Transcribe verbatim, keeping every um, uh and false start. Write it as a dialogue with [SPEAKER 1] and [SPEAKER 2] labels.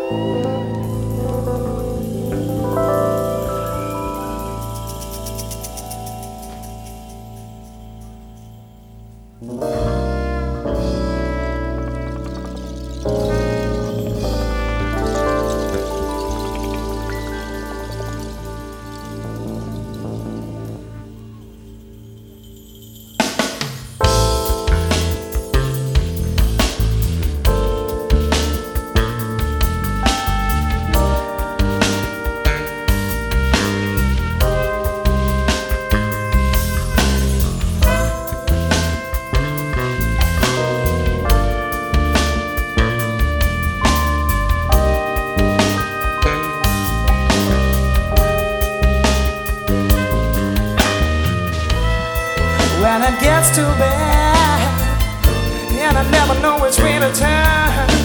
[SPEAKER 1] When it gets too bad and I never know which way to turn,